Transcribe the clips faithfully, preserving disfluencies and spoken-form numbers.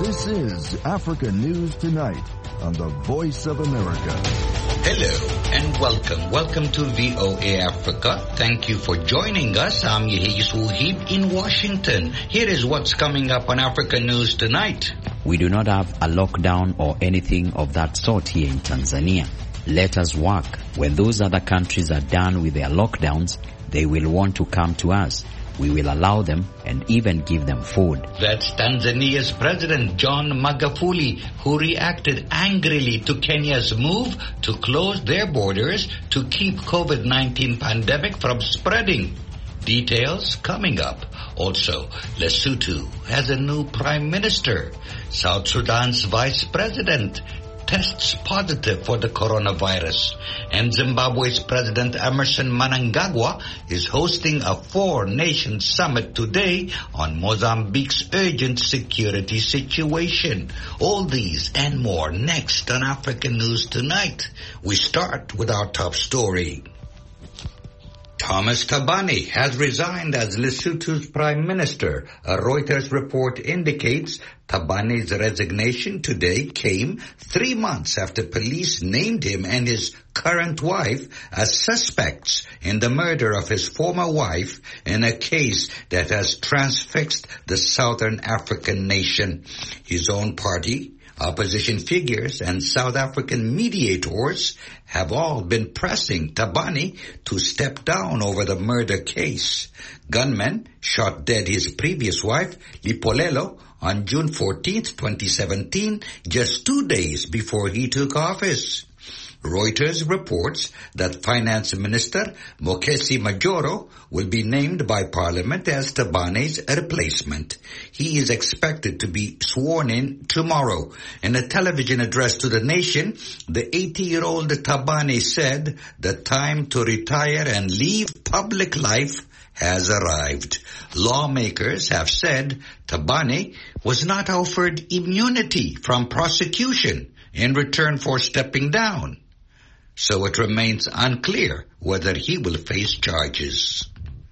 This is Africa News Tonight on the Voice of America. Hello and welcome. Welcome to V O A Africa. Thank you for joining us. I'm Yehis Wuhib in Washington. Here is what's coming up on Africa News Tonight. We do not have a lockdown or anything of that sort here in Tanzania. Let us work. When those other countries are done with their lockdowns, they will want to come to us. We will allow them and even give them food. That's Tanzania's President John Magufuli, who reacted angrily to Kenya's move to close their borders to keep COVID nineteen pandemic from spreading. Details coming up. Also, Lesotho has a new prime minister. South Sudan's vice president tests positive for the coronavirus. And Zimbabwe's President Emmerson Mnangagwa is hosting a four-nation summit today on Mozambique's urgent security situation. All these and more next on African News Tonight. We start with our top story. Thomas Thabane has resigned as Lesotho's prime minister. A Reuters report indicates Thabane's resignation today came three months after police named him and his current wife as suspects in the murder of his former wife in a case that has transfixed the Southern African nation. His own party, opposition figures, and South African mediators have all been pressing Thabane to step down over the murder case. Gunmen shot dead his previous wife, Lipolelo, on June fourteenth, twenty seventeen, just two days before he took office. Reuters reports that Finance Minister Mokgesi Majoro will be named by Parliament as Thabane's replacement. He is expected to be sworn in tomorrow. In a television address to the nation, the eighty-year-old Thabane said the time to retire and leave public life has arrived. Lawmakers have said Thabane was not offered immunity from prosecution in return for stepping down. So it remains unclear whether he will face charges.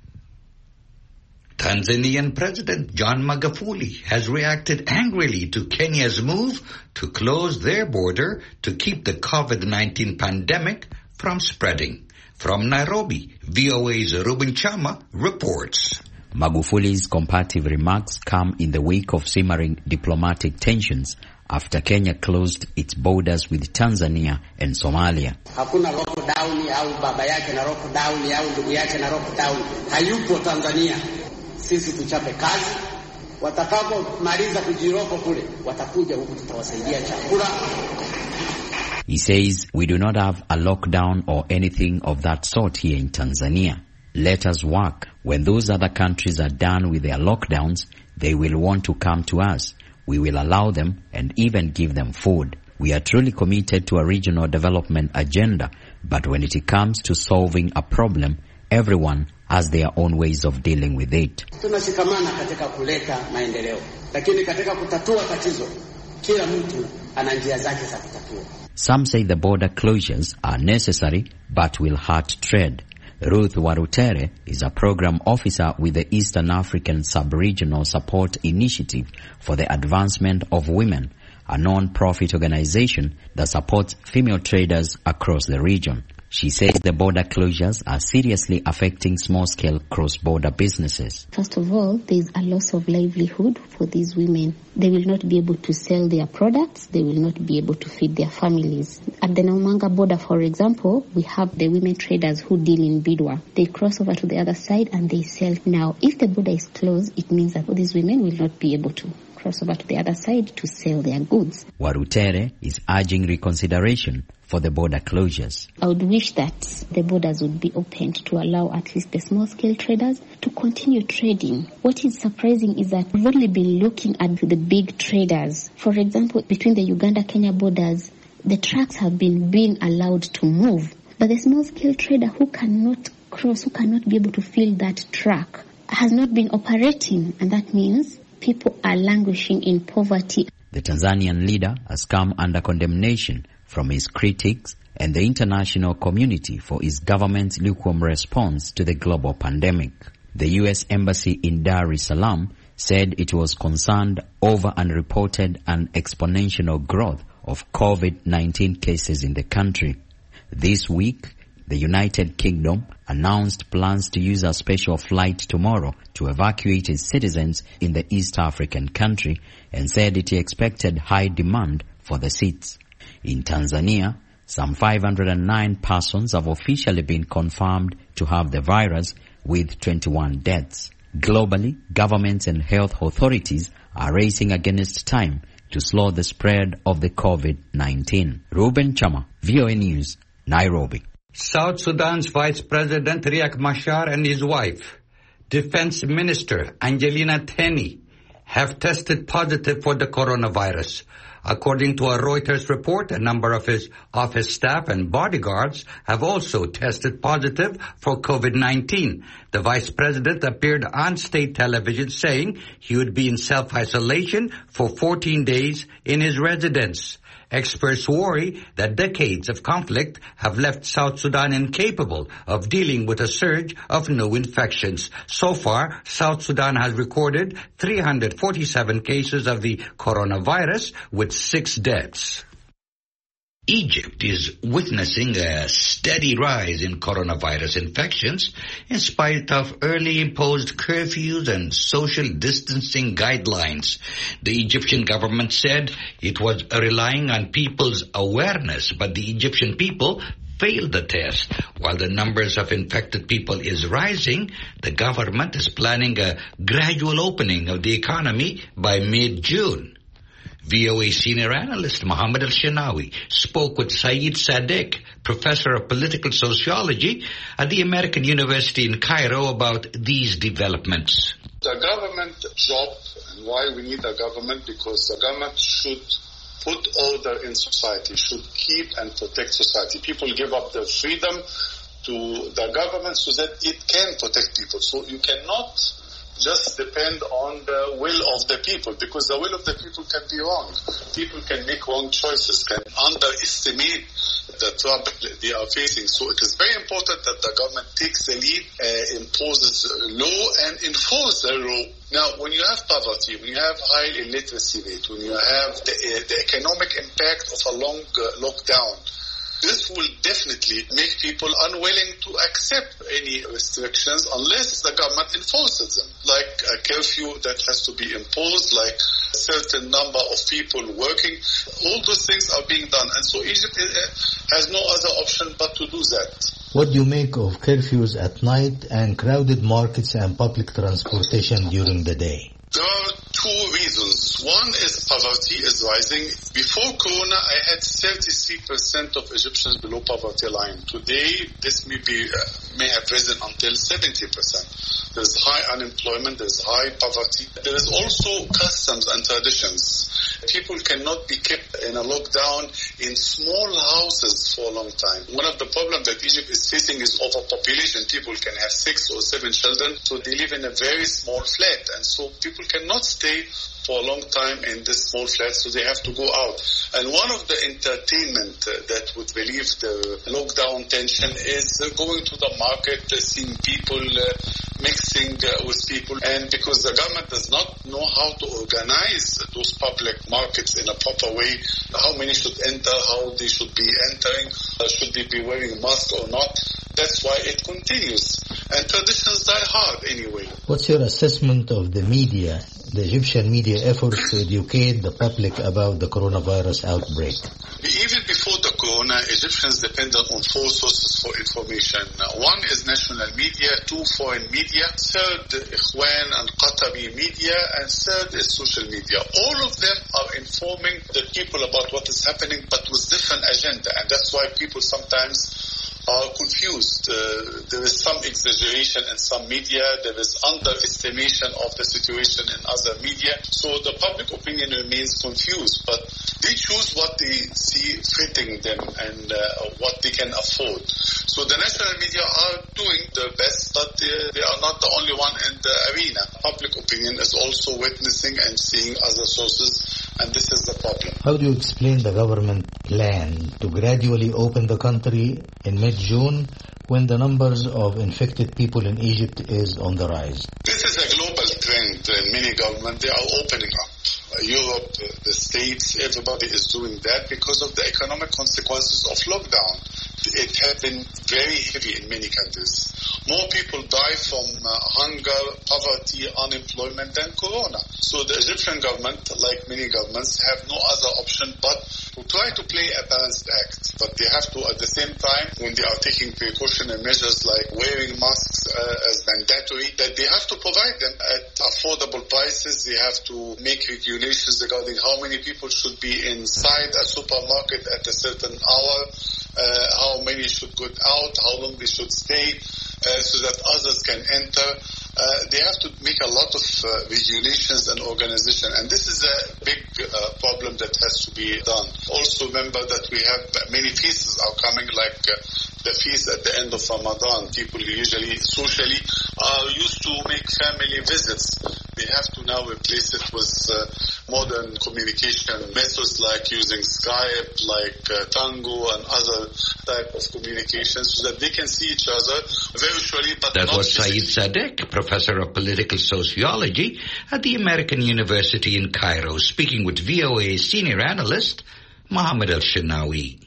Tanzanian President John Magufuli has reacted angrily to Kenya's move to close their border to keep the COVID nineteen pandemic from spreading. From Nairobi, V O A's Ruben Chama reports. Magufuli's comparative remarks come in the wake of simmering diplomatic tensions after Kenya closed its borders with Tanzania and Somalia. Hakuna lockdown au baba yake na lockdown au ndugu yake na lockdown. Hayupo Tanzania. Sisi tuchape kazi. Watakapomaliza kujiroko kule, watakuja huku tutawasaidia chakula. He says, we do not have a lockdown or anything of that sort here in Tanzania. Let us work. When those other countries are done with their lockdowns, they will want to come to us. We will allow them and even give them food. We are truly committed to a regional development agenda, but when it comes to solving a problem, everyone has their own ways of dealing with it. Tunashikamana katika kuleta maendeleo, lakini katika kutatua tatizo, kila mtu ana njia zake za kutatua. Some say the border closures are necessary but will hurt trade. Ruth Warutere is a program officer with the Eastern African Sub-Regional Support Initiative for the Advancement of Women, a non-profit organization that supports female traders across the region. She says the border closures are seriously affecting small-scale cross-border businesses. First of all, there is a loss of livelihood for these women. They will not be able to sell their products. They will not be able to feed their families. At the Naumanga border, for example, we have the women traders who deal in Bidwa. They cross over to the other side and they sell. Now, if the border is closed, it means that these women will not be able to cross over to the other side to sell their goods. Warutere is urging reconsideration for the border closures. I would wish that the borders would be opened to allow at least the small-scale traders to continue trading. What is surprising is that we've only been looking at the big traders. For example, between the Uganda-Kenya borders, the trucks have been being allowed to move. But the small-scale trader who cannot cross, who cannot be able to fill that truck, has not been operating, and that means people are languishing in poverty. The Tanzanian leader has come under condemnation from his critics and the international community for his government's lukewarm response to the global pandemic. The U S Embassy in Dar es Salaam said it was concerned over and reported an exponential growth of COVID nineteen cases in the country. This week, the United Kingdom announced plans to use a special flight tomorrow to evacuate its citizens in the East African country and said it expected high demand for the seats. In Tanzania, some five hundred nine persons have officially been confirmed to have the virus, with twenty-one deaths. Globally, governments and health authorities are racing against time to slow the spread of the COVID nineteen. Ruben Chama, V O A News, Nairobi. South Sudan's Vice President Riek Machar and his wife, Defense Minister Angelina Teny, have tested positive for the coronavirus. According to a Reuters report, a number of his office staff and bodyguards have also tested positive for COVID nineteen. The vice president appeared on state television saying he would be in self-isolation for fourteen days in his residence. Experts worry that decades of conflict have left South Sudan incapable of dealing with a surge of new infections. So far, South Sudan has recorded three hundred forty-seven cases of the coronavirus with six deaths. Egypt is witnessing a steady rise in coronavirus infections in spite of early imposed curfews and social distancing guidelines. The Egyptian government said it was relying on people's awareness, but the Egyptian people failed the test. While the numbers of infected people is rising, the government is planning a gradual opening of the economy by mid-June. V O A senior analyst Mohammed Al-Shinawi spoke with Saeed Sadiq, professor of political sociology at the American University in Cairo, about these developments. The government job, and why we need a government, because the government should put order in society, should keep and protect society. People give up their freedom to the government so that it can protect people. So you cannot just depend on the will of the people, because the will of the people can be wrong. People can make wrong choices, can underestimate the trouble they are facing. So it is very important that the government takes the lead, uh, imposes law and enforces the law. Now, when you have poverty, when you have high illiteracy rate, when you have the, uh, the economic impact of a long uh, lockdown, this will definitely make people unwilling to accept any restrictions unless the government enforces them, like a curfew that has to be imposed, like a certain number of people working. All those things are being done, and so Egypt has no other option but to do that. What do you make of curfews at night and crowded markets and public transportation during the day? There are two reasons. One is poverty is rising. Before Corona, I had thirty-three percent of Egyptians below poverty line. Today, this may be uh, may have risen until seventy percent. There is high unemployment, there is high poverty. There is also customs and traditions. People cannot be kept in a lockdown in small houses for a long time. One of the problems that Egypt is facing is overpopulation. People can have six or seven children, so they live in a very small flat, and so people cannot stay for a long time in this small flat, so they have to go out. And one of the entertainment uh, that would relieve the lockdown tension is uh, going to the market, uh, seeing people, uh, mixing uh, with people. And because the government does not know how to organize those public markets in a proper way, how many should enter, how they should be entering, uh, should they be wearing a mask or not, that's why it continues. And traditions die hard anyway. What's your assessment of the media, the Egyptian media efforts to educate the public about the coronavirus outbreak? Even before the corona, Egyptians depended on four sources for information. One is national media, two foreign media, third Ikhwan and Qatari media, and third is social media. All of them are informing the people about what is happening, but with different agenda, and that's why people sometimes are confused. Uh, there is some exaggeration in some media, there is underestimation of the situation in other media, so the public opinion remains confused, but they choose what they see fitting them and uh, what they can afford. So the national media are doing their best, but uh, they are not the only one in the arena. Public opinion is also witnessing and seeing other sources, and this is the problem. How do you explain the government plan to gradually open the country in mid-June when the numbers of infected people in Egypt is on the rise? This is a global trend. in many governments, they are opening up. Uh, Europe, uh, the States, everybody is doing that because of the economic consequences of lockdown. It has been very heavy in many countries. More people die from uh, hunger, poverty, unemployment than corona. So the Egyptian government, like many governments, have no other option but to try to play a balanced act. But they have to, at the same time, when they are taking precautionary measures like wearing masks uh, as mandatory, that they have to provide them at affordable prices. They have to make regulations regarding how many people should be inside a supermarket at a certain hour, uh, how many should go out, how long they should stay, uh, so that others can enter. Uh, they have to make a lot of uh, regulations and organization, and this is a big uh, problem that has to be done. Also remember that we have many feasts are coming, like uh, the feast at the end of Ramadan. People usually, socially, are used to make family visits. They have to now replace it with uh, modern communication methods like using Skype, like uh, Tango and other type of communication so that they can see each other virtually. But that not was Saeed Sadek, professor of political sociology at the American University in Cairo, speaking with V O A senior analyst Mohammed Al-Shinawi.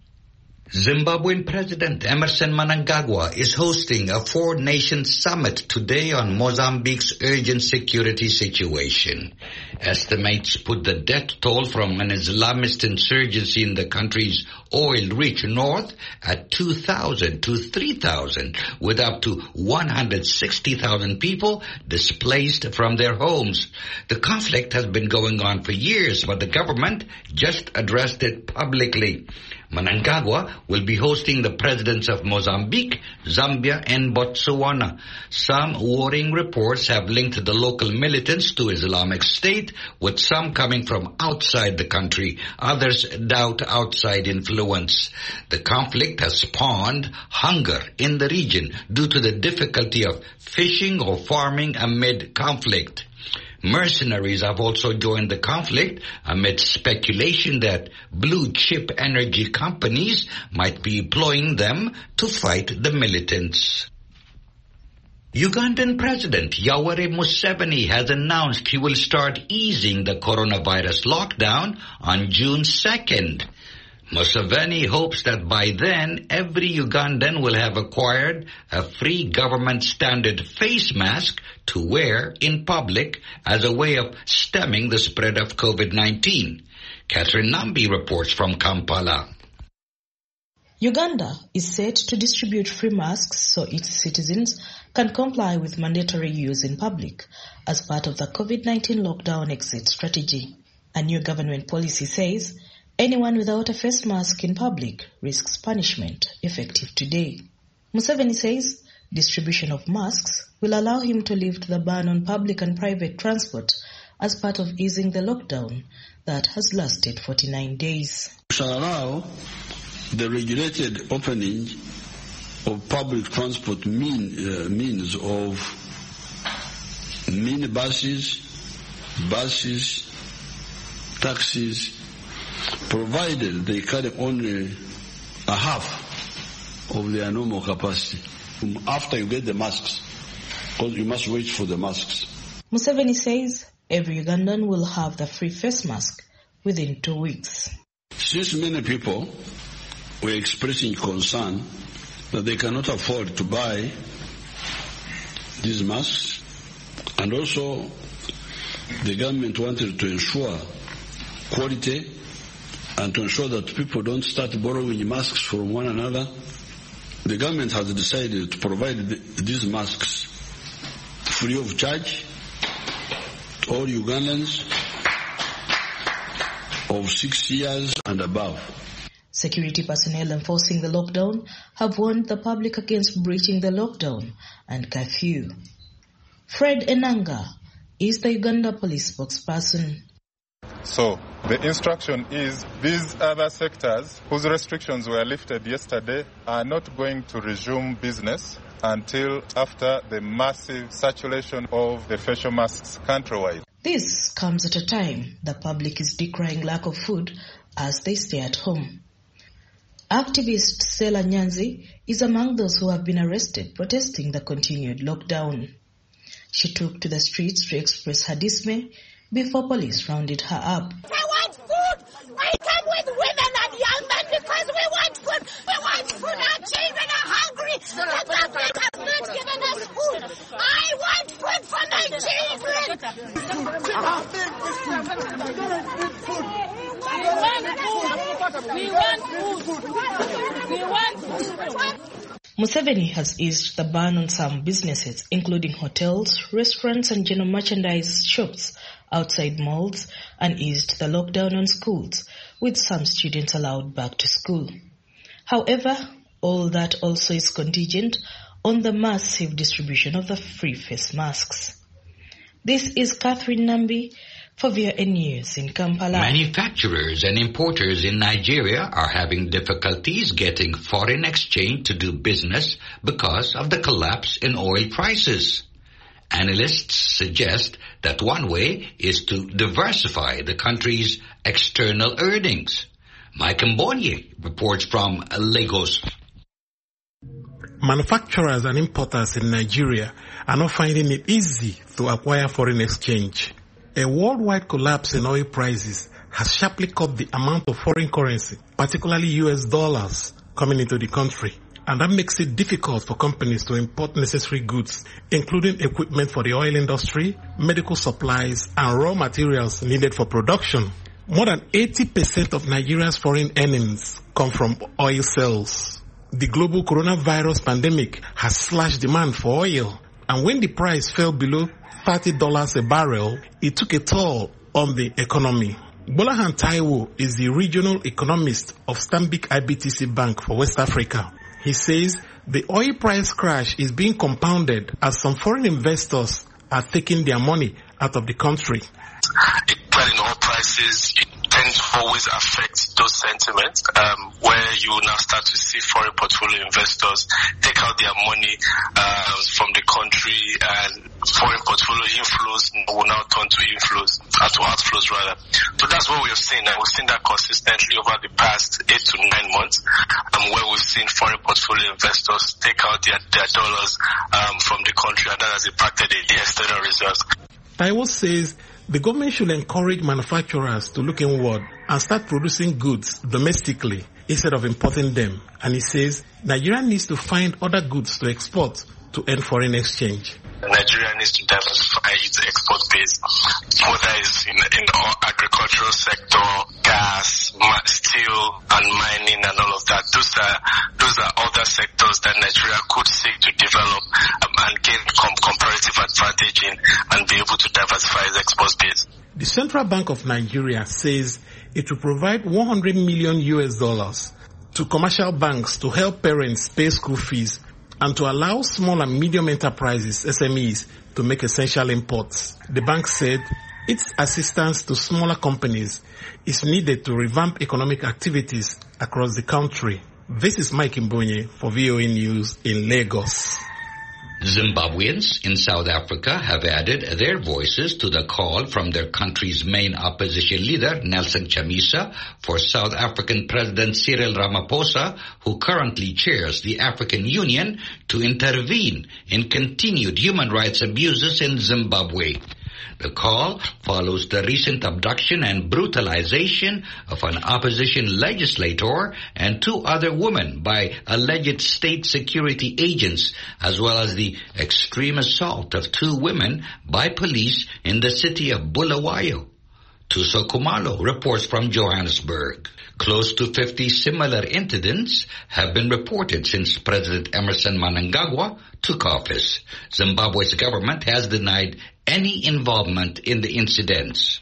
Zimbabwean President Emerson Mnangagwa is hosting a four-nation summit today on Mozambique's urgent security situation. Estimates put the death toll from an Islamist insurgency in the country's oil-rich north at two thousand to three thousand, with up to one hundred sixty thousand people displaced from their homes. The conflict has been going on for years, but the government just addressed it publicly. Mnangagwa will be hosting the presidents of Mozambique, Zambia, and Botswana. Some worrying reports have linked the local militants to Islamic State, with some coming from outside the country. Others doubt outside influence. The conflict has spawned hunger in the region due to the difficulty of fishing or farming amid conflict. Mercenaries have also joined the conflict amid speculation that blue-chip energy companies might be employing them to fight the militants. Ugandan President Yoweri Museveni has announced he will start easing the coronavirus lockdown on June second. Museveni hopes that by then every Ugandan will have acquired a free government standard face mask to wear in public as a way of stemming the spread of COVID nineteen. Catherine Nambi reports from Kampala. Uganda is set to distribute free masks so its citizens can comply with mandatory use in public as part of the COVID nineteen lockdown exit strategy. A new government policy says anyone without a face mask in public risks punishment, effective today. Museveni says distribution of masks will allow him to lift the ban on public and private transport as part of easing the lockdown that has lasted forty-nine days. We shall allow the regulated opening of public transport mean, uh, means of minibuses, buses, taxis, provided they carry only a half of their normal capacity. After you get the masks, because you must wait for the masks. Museveni says every Ugandan will have the free face mask within two weeks. Since many people were expressing concern that they cannot afford to buy these masks, and also the government wanted to ensure quality and to ensure that people don't start borrowing masks from one another, the government has decided to provide the, these masks free of charge to all Ugandans of six years and above. Security personnel enforcing the lockdown have warned the public against breaching the lockdown and curfew. Fred Enanga is the Uganda police spokesperson. So the instruction is these other sectors whose restrictions were lifted yesterday are not going to resume business until after the massive saturation of the facial masks countrywide. This comes at a time the public is decrying lack of food as they stay at home. Activist Stella Nyanzi is among those who have been arrested protesting the continued lockdown. She took to the streets to express her dismay before police rounded her up. I want food! I come with women and young men because we want food! We want food! Our children are hungry! The government has not given us food! I want food for my children! We want food! We want food! We want food! Museveni has eased the ban on some businesses, including hotels, restaurants and general merchandise shops outside malls, and eased the lockdown on schools, with some students allowed back to school. However, all that also is contingent on the massive distribution of the free face masks. This is Catherine Nambi for V O A News in Kampala. Manufacturers and importers in Nigeria are having difficulties getting foreign exchange to do business because of the collapse in oil prices. Analysts suggest that one way is to diversify the country's external earnings. Mike Mbonye reports from Lagos. Manufacturers and importers in Nigeria are not finding it easy to acquire foreign exchange. A worldwide collapse in oil prices has sharply cut the amount of foreign currency, particularly U S dollars, coming into the country. And that makes it difficult for companies to import necessary goods, including equipment for the oil industry, medical supplies, and raw materials needed for production. More than eighty percent of Nigeria's foreign earnings come from oil sales. The global coronavirus pandemic has slashed demand for oil, and when the price fell below thirty dollars a barrel, it took a toll on the economy. Bolahan Taiwo is the regional economist of Stanbic I B T C Bank for West Africa. He says the oil price crash is being compounded as some foreign investors are taking their money out of the country. Declining oil prices, it tends to always affect those sentiments, um, where you now start to see foreign portfolio investors take out their money uh, from the country, and foreign portfolio inflows will now turn to inflows, uh, to outflows rather. So that's what we've seen, and we've seen that consistently over the past eight to nine months, um, where we've seen foreign portfolio investors take out their, their dollars um, from the country, and that has impacted the, the external reserves. Taiwo says the government should encourage manufacturers to look inward and start producing goods domestically instead of importing them. And he says Nigeria needs to find other goods to export to earn foreign exchange. Nigeria needs to diversify its export base, whether it's in, in the agricultural sector, gas, steel, and mining, and all of that. Those are those are other sectors that Nigeria could seek to develop um, and gain com- comparative advantage in, and be able to diversify its export base. The Central Bank of Nigeria says it will provide one hundred million U S dollars to commercial banks to help parents pay school fees and to allow small and medium enterprises, S M Es, to make essential imports. The bank said its assistance to smaller companies is needed to revamp economic activities across the country. This is Mike Mbonye for V O A News in Lagos. Zimbabweans in South Africa have added their voices to the call from their country's main opposition leader, Nelson Chamisa, for South African President Cyril Ramaphosa, who currently chairs the African Union, to intervene in continued human rights abuses in Zimbabwe. The call follows the recent abduction and brutalization of an opposition legislator and two other women by alleged state security agents, as well as the extreme assault of two women by police in the city of Bulawayo. Tuso Kumalo reports from Johannesburg. Close to fifty similar incidents have been reported since President Emmerson Mnangagwa took office. Zimbabwe's government has denied any involvement in the incidents.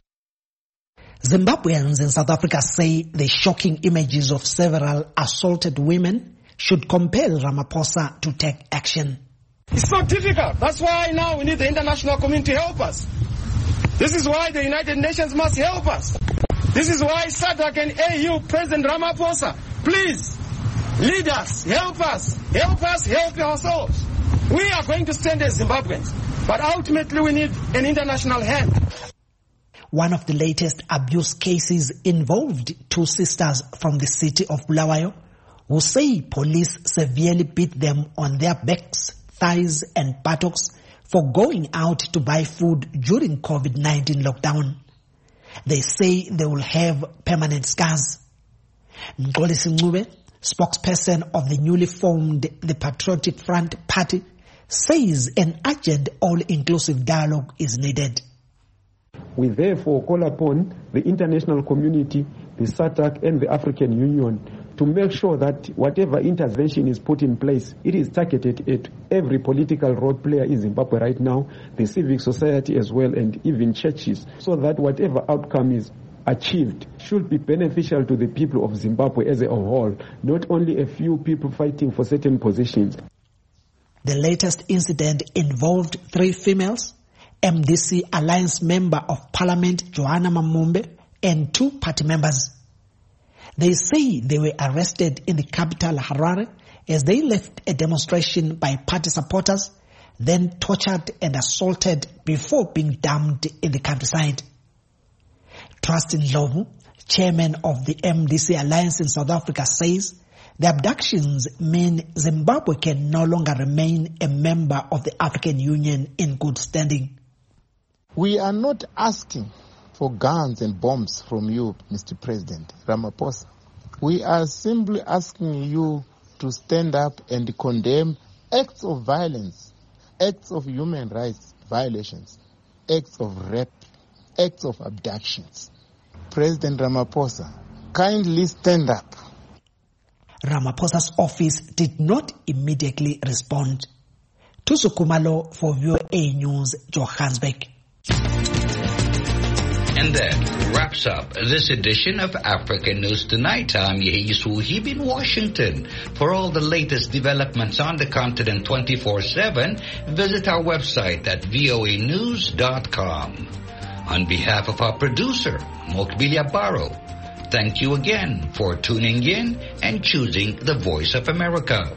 Zimbabweans in South Africa say the shocking images of several assaulted women should compel Ramaphosa to take action. It's so difficult. That's why now we need the international community to help us. This is why the United Nations must help us. This is why SADC and A U, President Ramaphosa, please, lead us, help us, help us, help ourselves. We are going to stand as Zimbabweans, but ultimately we need an international hand. One of the latest abuse cases involved two sisters from the city of Bulawayo who say police severely beat them on their backs, thighs and buttocks for going out to buy food during COVID nineteen lockdown. They say they will have permanent scars. Mxolisi Ncube, spokesperson of the newly formed the Patriotic Front Party, says an urgent all-inclusive dialogue is needed. We therefore call upon the international community, the SADC and the African Union to make sure that whatever intervention is put in place, it is targeted at every political role player in Zimbabwe right now, the civic society as well, and even churches, so that whatever outcome is achieved should be beneficial to the people of Zimbabwe as a whole, not only a few people fighting for certain positions. The latest incident involved three females, M D C Alliance Member of Parliament Joanna Mamumbe, and two party members. They say they were arrested in the capital Harare as they left a demonstration by party supporters, then tortured and assaulted before being dumped in the countryside. Trustin Ndlovu, chairman of the M D C Alliance in South Africa, says the abductions mean Zimbabwe can no longer remain a member of the African Union in good standing. We are not asking for guns and bombs from you, Mister President Ramaphosa. We are simply asking you to stand up and condemn acts of violence, acts of human rights violations, acts of rape, acts of abductions. President Ramaphosa, kindly stand up. Ramaphosa's office did not immediately respond. Thuso Khumalo for V O A News, Johannesburg. And that wraps up this edition of African News Tonight. I'm Yehisu Hib in Washington. For all the latest developments on the continent twenty-four seven, visit our website at V O A news dot com. On behalf of our producer, Mokbilia Barrow, thank you again for tuning in and choosing the Voice of America.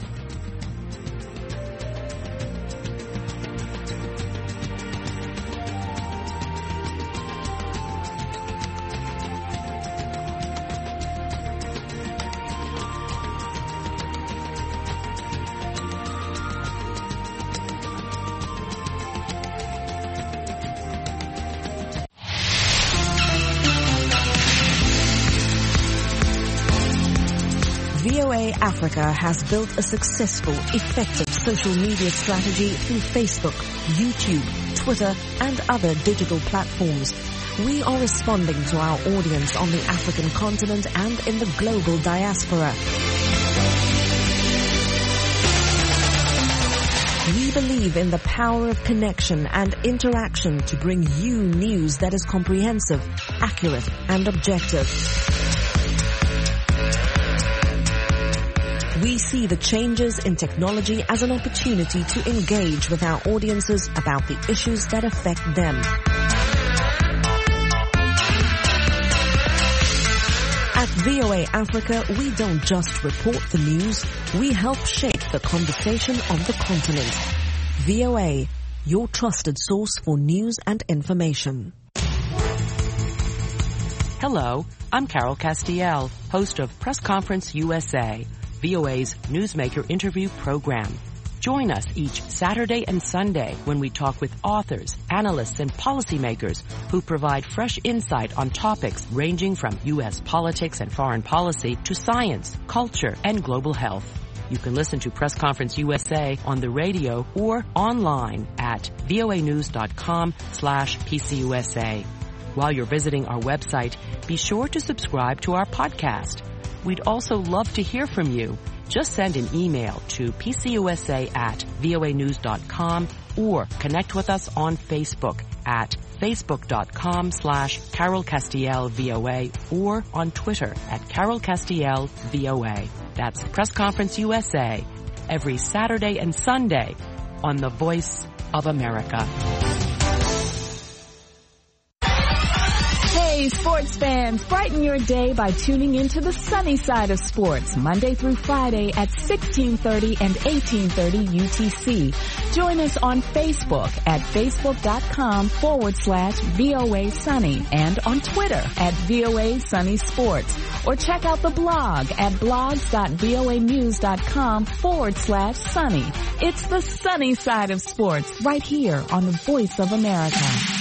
V O A Africa has built a successful, effective social media strategy through Facebook, YouTube, Twitter, and other digital platforms. We are responding to our audience on the African continent and in the global diaspora. We believe in the power of connection and interaction to bring you news that is comprehensive, accurate, and objective. We see the changes in technology as an opportunity to engage with our audiences about the issues that affect them. At V O A Africa, we don't just report the news, we help shape the conversation of the continent. V O A, your trusted source for news and information. Hello, I'm Carol Castiel, host of Press Conference U S A, V O A's Newsmaker interview program. Join us each Saturday and Sunday when we talk with authors, analysts, and policymakers who provide fresh insight on topics ranging from U S politics and foreign policy to science, culture, and global health. You can listen to Press Conference U S A on the radio or online at voanews.com slash PCUSA. While you're visiting our website, be sure to subscribe to our podcast. We'd also love to hear from you. Just send an email to pcusa at voanews.com or connect with us on Facebook at facebook.com slash Carol Castiel VOA or on Twitter at Carol Castiel VOA. That's Press Conference U S A every Saturday and Sunday on the Voice of America. Hey, Hey, sports fans, brighten your day by tuning into the sunny side of sports, Monday through Friday at sixteen thirty and eighteen thirty U T C. Join us on Facebook at facebook.com forward slash VOA Sunny and on Twitter at VOA Sunny Sports. Or check out the blog at blogs.voanews.com forward slash sunny. It's the sunny side of sports right here on the Voice of America.